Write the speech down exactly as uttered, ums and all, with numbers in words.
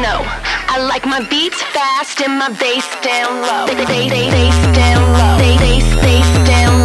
know. I like my beats fast and my bass down low. Bass, bass, bass down low. Bass, bass, bass down low.